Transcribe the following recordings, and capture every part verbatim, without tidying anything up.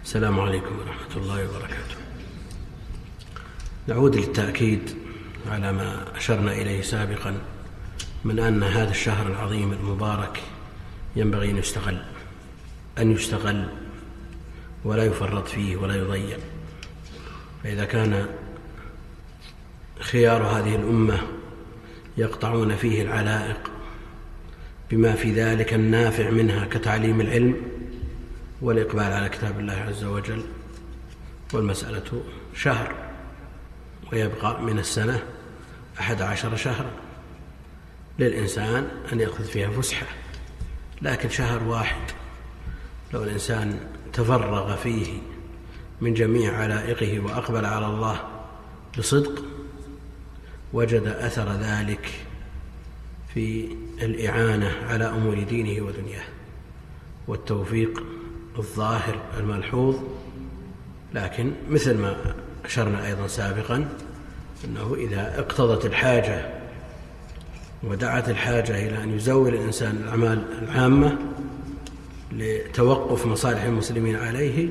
السلام عليكم ورحمة الله وبركاته. نعود للتأكيد على ما أشرنا إليه سابقا من أن هذا الشهر العظيم المبارك ينبغي أن يستغل أن يستغل ولا يفرط فيه ولا يضيع. فإذا كان خيار هذه الأمة يقطعون فيه العلائق بما في ذلك النافع منها كتعليم العلم والإقبال على كتاب الله عز وجل، والمسألة شهر ويبقى من السنة أحد عشر شهرا للإنسان أن يأخذ فيها فسحة، لكن شهر واحد لو الإنسان تفرغ فيه من جميع علائقه وأقبل على الله بصدق وجد أثر ذلك في الإعانة على أمور دينه ودنياه والتوفيق الظاهر الملحوظ. لكن مثل ما أشرنا أيضا سابقا أنه إذا اقتضت الحاجة ودعت الحاجة إلى أن يزول الإنسان الأعمال العامة لتوقف مصالح المسلمين عليه،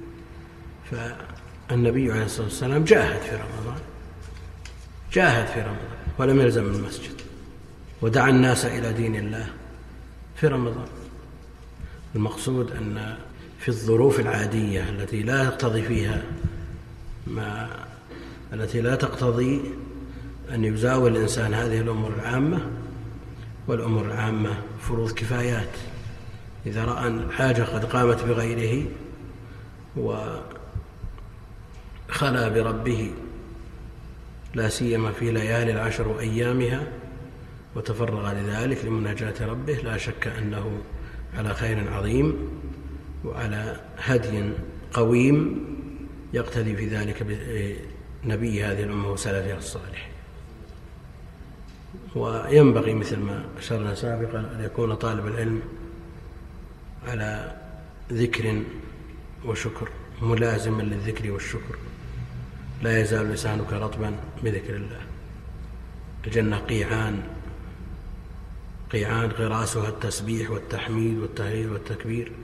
فالنبي عليه الصلاة والسلام جاهد في رمضان جاهد في رمضان ولم يلزم المسجد، ودعا الناس إلى دين الله في رمضان. المقصود أن في الظروف العادية التي لا تقتضي فيها ما التي لا تقتضي أن يزاول الإنسان هذه الأمور العامة، والأمور العامة فروض كفايات، إذا رأى أن الحاجة قد قامت بغيره وخلى بربه لا سيما في ليالي العشر وأيامها وتفرغ لذلك لمناجاة ربه، لا شك أنه على خير عظيم وعلى هدي قويم يقتدي في ذلك بنبي هذه الأمة وسلفها الصالح. وينبغي مثل ما أشرنا سابقا أن يكون طالب العلم على ذكر وشكر، ملازما للذكر والشكر، لا يزال لسانك رطبا بذكر الله. الجنة قيعان قيعان غراسها التسبيح والتحميد والتهليل والتكبير.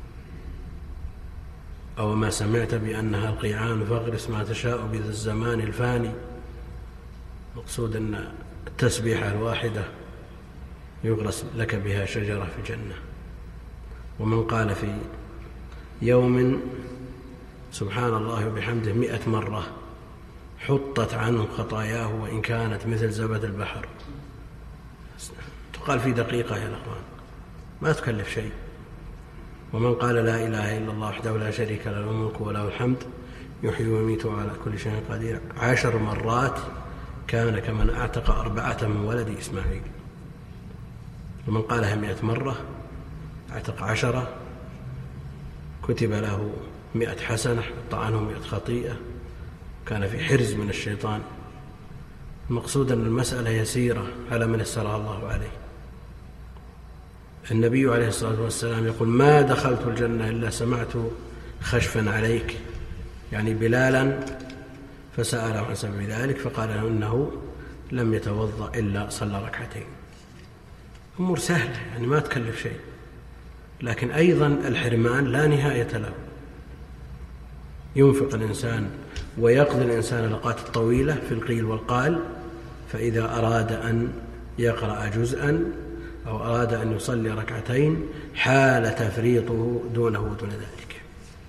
أو ما سمعت بأنها القيعان فاغرس ما تشاء بذا الزمان الفاني. مقصود أن التسبيحة الواحدة يغرس لك بها شجرة في الجنة. ومن قال في يوم سبحان الله وبحمده مئة مرة حطت عنه خطاياه وإن كانت مثل زبد البحر. تقال في دقيقة يا الأخوان، ما تكلف شيء. ومن قال لا إله إلا الله وحده لا شريك له الملك وله الحمد يحيي ويميت وعلى كل شيء قدير عشر مرات كان كمن أعتق أربعة من ولد إسماعيل. ومن قالها مئة مرة أعتق عشرة كتب له مئة حسنة حط عنه مئة خطيئة، كان في حرز من الشيطان. المقصود أن المسألة يسيرة على من يسرها الله عليه. النبي عليه الصلاة والسلام يقول ما دخلت الجنة إلا سمعت خشفا عليك، يعني بلالا، فسأله عن سبب ذلك فقال له إنه لم يتوضأ إلا صلى ركعتين. أمور سهلة يعني ما تكلف شيء، لكن أيضا الحرمان لا نهاية له. ينفق الإنسان ويقضي الإنسان الأوقات الطويلة في القيل والقال، فإذا أراد أن يقرأ جزءا أو أراد أن يصلي ركعتين حال تفريطه دونه ودون ذلك،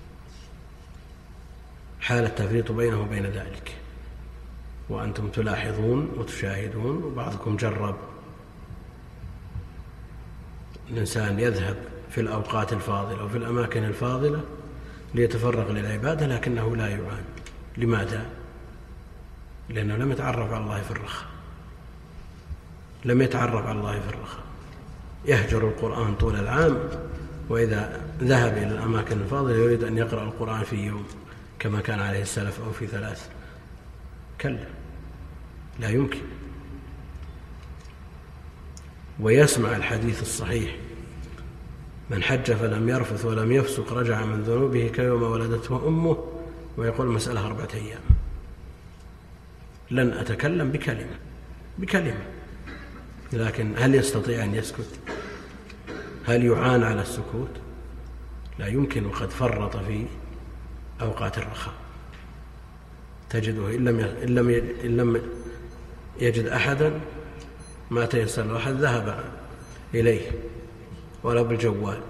حال التفريط بينه وبين ذلك. وأنتم تلاحظون وتشاهدون وبعضكم جرب الإنسان يذهب في الأوقات الفاضلة وفي الأماكن الفاضلة ليتفرغ للعبادة لكنه لا يعان. لماذا؟ لأنه لم يتعرف على الله في الرخاء، لم يتعرف على الله في الرخاء، يهجر القرآن طول العام، وإذا ذهب إلى الأماكن الفاضلة يريد أن يقرأ القرآن في يوم كما كان عليه السلف أو في ثلاث. كلا، لا يمكن. ويسمع الحديث الصحيح من حج فلم يرفث ولم يفسق رجع من ذنوبه كيوم ولدته أمه، ويقول المسألة أربعة أيام. لن أتكلم بكلمة بكلمة لكن هل يستطيع أن يسكت؟ هل يعان على السكوت؟ لا يمكن، وقد فرط في أوقات الرخاء، تجده إن لم إن لم إن لم يجد أحدا ما تيسر له أحد ذهب إليه ولو بالجوال.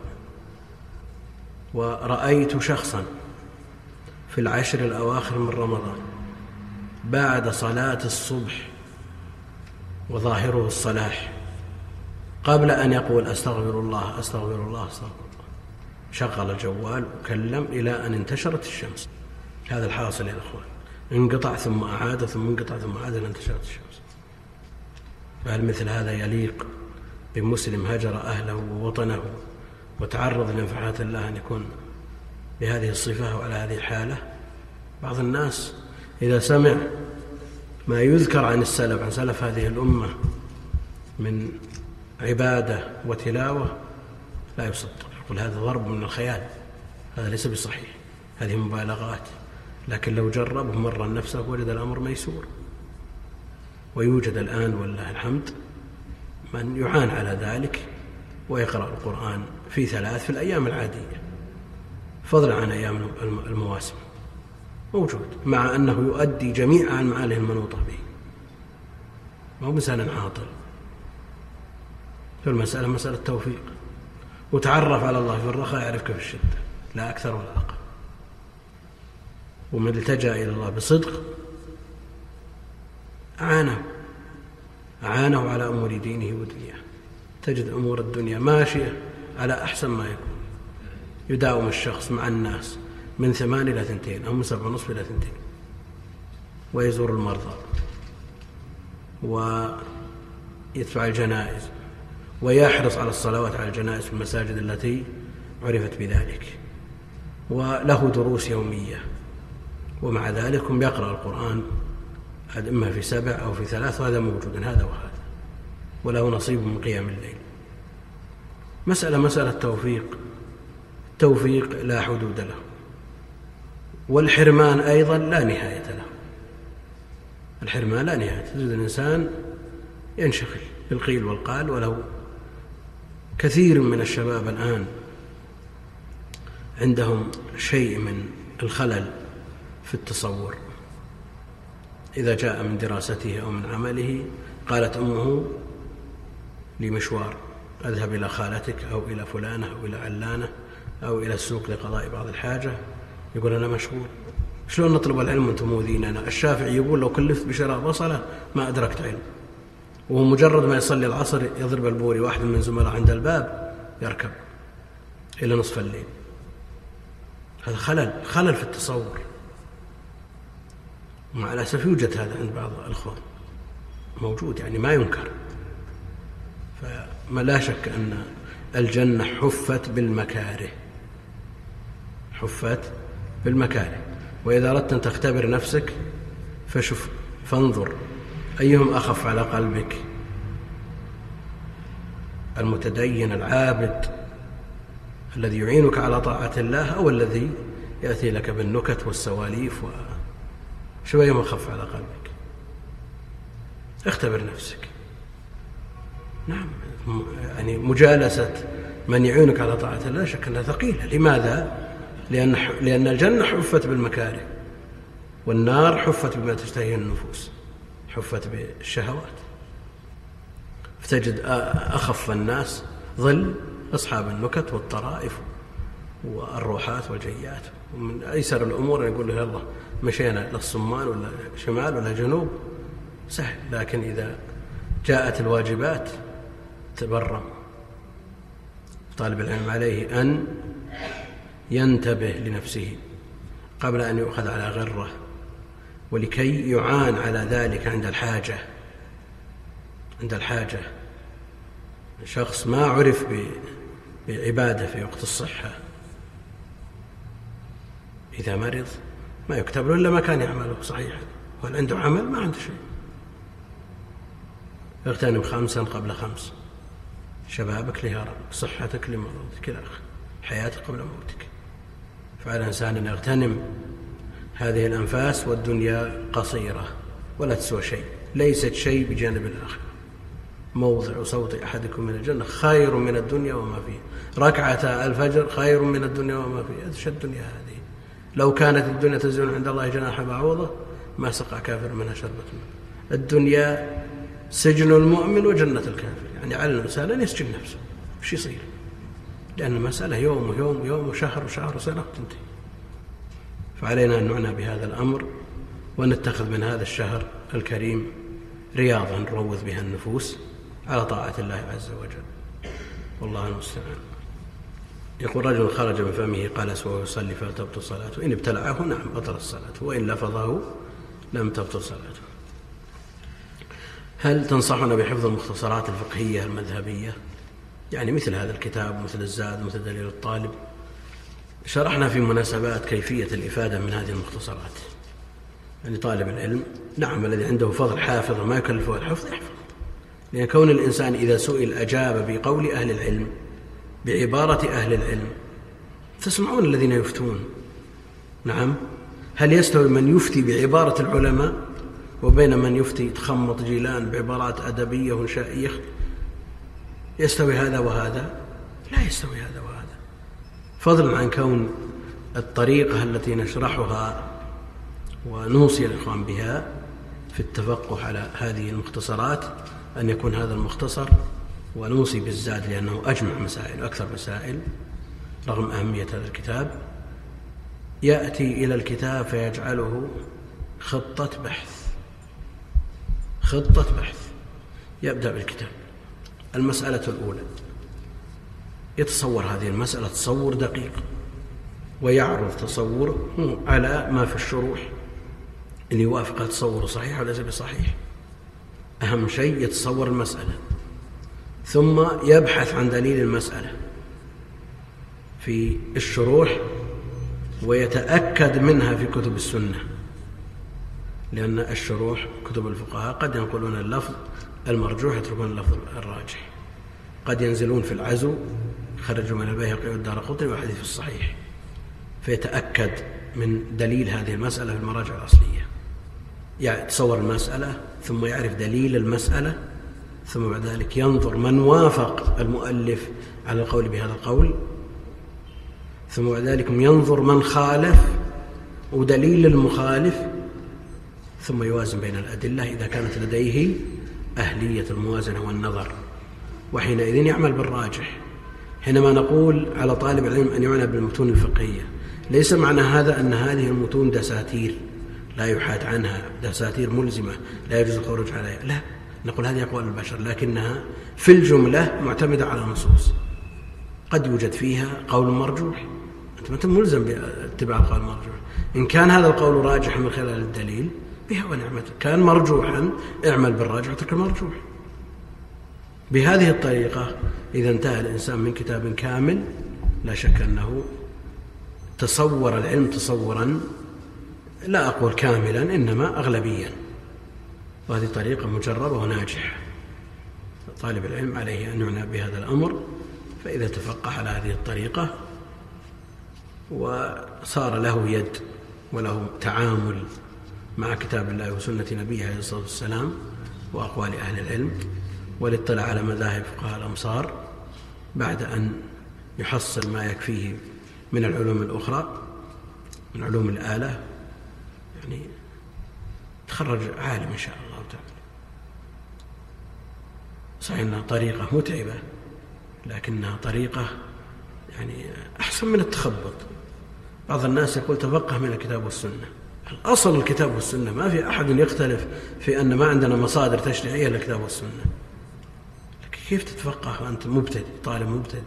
ورأيت شخصا في العشر الأواخر من رمضان بعد صلاة الصبح وظاهره الصلاح قبل أن يقول أستغفر الله أستغفر الله أستغفر الله شغل الجوال وكلم إلى أن انتشرت الشمس. هذا الحاصل يا أخوان، انقطع ثم أعاد ثم انقطع ثم أعاد إلى انتشرت الشمس. فهل مثل هذا يليق بمسلم هجر أهله ووطنه وتعرض لانفعالات الله أن يكون بهذه الصفة وعلى هذه الحالة؟ بعض الناس إذا سمع ما يذكر عن السلف عن سلف هذه الأمة من عبادة وتلاوة لا يصدق، يقول هذا ضرب من الخيال، هذا ليس بصحيح، هذه مبالغات. لكن لو جرب مرة نفسه وجد الأمر ميسور. ويوجد الآن والله الحمد من يعان على ذلك ويقرأ القرآن في ثلاث في الأيام العادية فضلا عن أيام المواسم، موجود، مع أنه يؤدي جميع أعماله المنوطة به، ما هو إنسان عاطل. فالمسألة مسألة توفيق، وتعرف على الله في الرخاء يعرفك في الشدة، لا أكثر ولا أقل. ومن التجأ إلى الله بصدق أعانه أعانه على أمور دينه ودنياه. تجد أمور الدنيا ماشية على أحسن ما يكون، يداوم الشخص مع الناس من ثمان إلى ثنتين أو من سبع ونصف إلى ثنتين، ويزور المرضى ويدفع الجنائز ويحرص على الصلوات على الجنائز في المساجد التي عرفت بذلك، وله دروس يومية، ومع ذلك هم يقرأ القرآن إما في سبع أو في ثلاث، وهذا موجود هذا وهذا، وله نصيب من قيام الليل. مسألة مسألة توفيق، التوفيق لا حدود له، والحرمان أيضا لا نهاية له. الحرمان لا نهاية، تجد الإنسان ينشغل بالقيل والقال. ولو كثير من الشباب الآن عندهم شيء من الخلل في التصور، إذا جاء من دراسته أو من عمله قالت أمه لي مشوار أذهب إلى خالتك أو إلى فلانة أو إلى علانة أو إلى السوق لقضاء بعض الحاجة، يقول أنا مشغول. شلون نطلب العلم وانتم موذيننا؟ الشافعي يقول لو كلفت بشراء بصلة ما أدركت علم، وهو مجرد ما يصلي العصر يضرب البوري واحد من زملاء عند الباب يركب إلى نصف الليل. هذا خلل خلل في التصور، ومع الأسف يوجد هذا عند بعض الأخوان، موجود يعني ما ينكر. فما لا شك أن الجنة حفت بالمكاره، حفت بالمكاره. وإذا أردت أن تختبر نفسك فشوف فانظر أيهم أخف على قلبك، المتدين العابد الذي يعينك على طاعة الله، أو الذي يأتي لك بالنكت والسواليف؟ شو أيهم أخف على قلبك؟ اختبر نفسك. نعم، يعني مجالسة من يعينك على طاعة الله لا شك أنها ثقيلة. لماذا؟ لأن, لأن الجنة حفت بالمكاره، والنار حفت بما تشتهيه النفوس، حفت بالشهوات. فتجد أخف الناس ظل أصحاب النكت والطرائف والروحات والجيات. ومن أيسر الأمور أن يقول له يلا مشينا للصمان ولا شمال ولا جنوب، سهل. لكن إذا جاءت الواجبات تبرم. طالب العلم عليه أن ينتبه لنفسه قبل أن يؤخذ على غره، ولكي يعان على ذلك عند الحاجة. عند الحاجة شخص ما عرف بعبادة في وقت الصحة، إذا مرض ما يكتب له إلا ما كان يعمله صحيحا، وهل عنده عمل؟ ما عنده شيء. اغتنم خمسا قبل خمس، شبابك لهرمك، صحتك لمرضك، إلى آخره، حياتك قبل موتك. فعلى الإنسان أن يغتنم هذه الأنفاس، والدنيا قصيرة ولا تسوى شيء، ليست شيء بجانب الآخر. موضع صوت أحدكم من الجنة خير من الدنيا وما فيها، ركعة الفجر خير من الدنيا وما فيها. إيش الدنيا هذه؟ لو كانت الدنيا تزن عند الله جناح بعوضة ما سقى كافر منها شربة ماء. الدنيا سجن المؤمن وجنة الكافر، يعني على الإنسان أن يسجن نفسه. وش يصير؟ لأن المسألة يوم ويوم ويوم وشهر وشهر وسنة تنتهي. فعلينا أن نعنى بهذا الأمر ونتخذ من هذا الشهر الكريم رياضا نروض بها النفوس على طاعة الله عز وجل، والله المستعان. يقول رجل خرج من فمه قال وهو يصلي فلتبطل صلاته، إن ابتلعه نعم بطل الصلاة، وإن لفظه لم تبطل صلاته. هل تنصحنا بحفظ المختصرات الفقهية المذهبية؟ يعني مثل هذا الكتاب، مثل الزاد، مثل دليل الطالب. شرحنا في مناسبات كيفية الإفادة من هذه المختصرات. يعني طالب العلم نعم الذي عنده فضل حافظ وما يكلفه الحفظ يحفظ، لأن كون الإنسان إذا سئل أجاب بقول أهل العلم بعبارة أهل العلم. تسمعون الذين يفتون، نعم، هل يستوي من يفتي بعبارة العلماء وبين من يفتي تخمط جيلان بعبارات أدبية وإنشائية؟ يستوي هذا وهذا؟ لا يستوي هذا وهذا. فضلا عن كون الطريقة التي نشرحها ونوصي الإخوان بها في التفقه على هذه المختصرات أن يكون هذا المختصر، ونوصي بالزاد لأنه أجمع مسائل وأكثر مسائل رغم أهمية هذا الكتاب. يأتي إلى الكتاب فيجعله خطة بحث، خطة بحث. يبدأ بالكتاب المسألة الأولى، يتصور هذه المسألة تصور دقيق، ويعرض تصوره على ما في الشروح اللي يوافق تصوره صحيح وليس بصحيح. أهم شيء يتصور المسألة، ثم يبحث عن دليل المسألة في الشروح ويتأكد منها في كتب السنة، لأن الشروح كتب الفقهاء قد ينقلون اللفظ المرجوح يتركون اللفظ الراجح، قد ينزلون في العزو خرجوا من البيهقي والدارقطني والحديث الصحيح، فيتأكد من دليل هذه المسألة في المراجع الأصلية. يعني تصور المسألة ثم يعرف دليل المسألة، ثم بعد ذلك ينظر من وافق المؤلف على القول بهذا القول، ثم بعد ذلك ينظر من خالف ودليل المخالف، ثم يوازن بين الأدلة إذا كانت لديه أهلية الموازنة والنظر، وحينئذ يعمل بالراجح. حينما نقول على طالب العلم أن يعنى بالمتون الفقهية، ليس معنى هذا أن هذه المتون دساتير لا يحاد عنها، دساتير ملزمة لا يجوز الخروج عليها، لا، نقول هذه أقوال البشر لكنها في الجملة معتمدة على النصوص. قد يوجد فيها قول مرجوح، أنت ما ملزم باتباع القول المرجوح. إن كان هذا القول راجحا من خلال الدليل بها ونعمته، كان مرجوحا اعمل بالراجح وترك المرجوح. بهذه الطريقة إذا انتهى الإنسان من كتاب كامل لا شك أنه تصور العلم تصورا لا أقول كاملا إنما أغلبيا، وهذه طريقة مجربة وناجحة. طالب العلم عليه أن يعنى بهذا الأمر، فإذا تفقه على هذه الطريقة وصار له يد وله تعامل مع كتاب الله وسنة نبيه عليه الصلاة والسلام وأقوال أهل العلم، والاطلاع على مذاهب فقهاء الأمصار بعد أن يحصل ما يكفيه من العلوم الأخرى من علوم الآلة، يعني تخرج عالم إن شاء الله تعالى. صحيح أنها طريقة متعبة لكنها طريقة يعني أحسن من التخبط. بعض الناس يقول تفقه من الكتاب والسنة. الأصل الكتاب والسنة، ما في أحد يختلف في أن ما عندنا مصادر تشريعية للكتاب والسنة، لكن كيف تتفقه وأنت مبتدئ طالب مبتدئ؟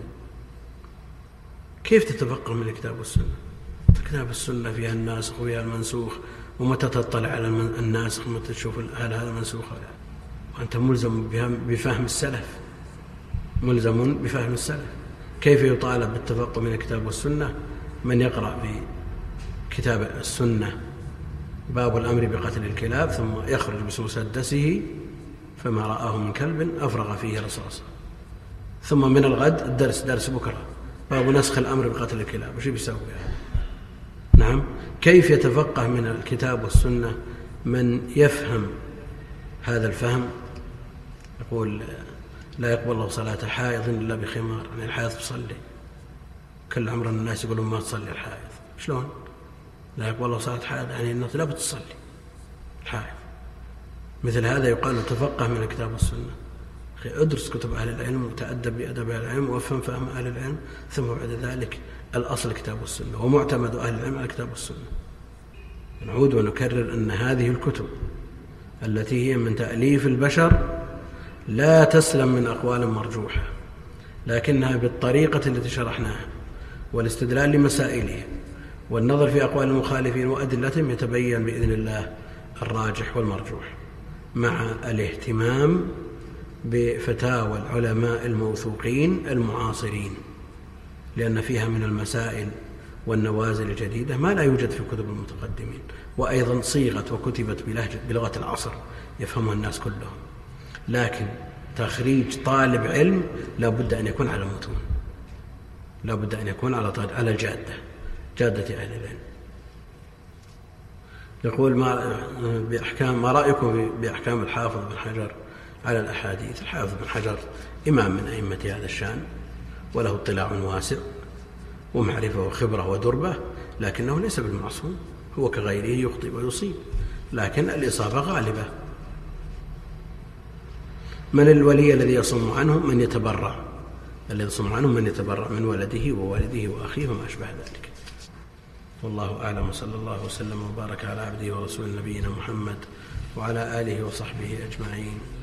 كيف تتفقه من الكتاب والسنة؟ الكتاب والسنة فيها الناسخ وفيها المنسوخ، ومتى تطلع على الناسخ متى تشوف هل هذا منسوخ ولا، وأنت ملزم بفهم السلف، ملزم بفهم السلف. كيف يطالب بالتفقه من الكتاب والسنة من يقرأ في كتاب السنة باب الأمر بقتل الكلاب ثم يخرج بمسدسه فما رآه من كلب أفرغ فيه رصاصا، ثم من الغد الدرس درس بكرة باب نسخ الأمر بقتل الكلاب، وش بيسوي هذا؟ نعم، كيف يتفقه من الكتاب والسنة من يفهم هذا الفهم؟ يقول لا يقبل الله صلاة حائض إلا بخمار، يعني الحائض تصلي، كل عمر الناس يقولون ما تصلي الحائض، شلون؟ لا يقبل الله صلاة حائض يعني أنه لا بتصلي الحائض. مثل هذا يقال تفقه من الكتاب والسنة، ادرس كتب أهل العلم وتأدب بأدب أهل العلم وافهم فهم أهل العلم، ثم بعد ذلك الأصل الكتاب والسنة، ومعتمد أهل العلم على الكتاب والسنة. نعود ونكرر أن هذه الكتب التي هي من تأليف البشر لا تسلم من أقوال مرجوحة، لكنها بالطريقة التي شرحناها والاستدلال لمسائلها والنظر في أقوال المخالفين وأدلتهم يتبين بإذن الله الراجح والمرجوح، مع الاهتمام بفتاوى العلماء الموثوقين المعاصرين، لأن فيها من المسائل والنوازل الجديدة ما لا يوجد في كتب المتقدمين، وأيضا صيغت وكتبت بلغة العصر يفهمها الناس كلهم. لكن تخريج طالب علم لا بد أن يكون على متون، لا بد أن يكون على على الجادة، جادة أهل العلم. يقول ما بأحكام ما رأيكم بأحكام الحافظ بن حجر على الأحاديث؟ الحافظ بن حجر إمام من أئمة هذا الشأن، وله اطلاع واسع ومعرفة وخبرة ودربة، لكنه ليس بالمعصوم، هو كغيره يخطئ ويصيب، لكن الإصابة غالبة. من الولي الذي يصم عنه؟ من يتبرع، الذي يصم عنه من يتبرع من ولده ووالده وأخيه وما أشبه ذلك. والله أعلم، صلى الله وسلم وبارك على عبده ورسول نبينا محمد وعلى آله وصحبه أجمعين.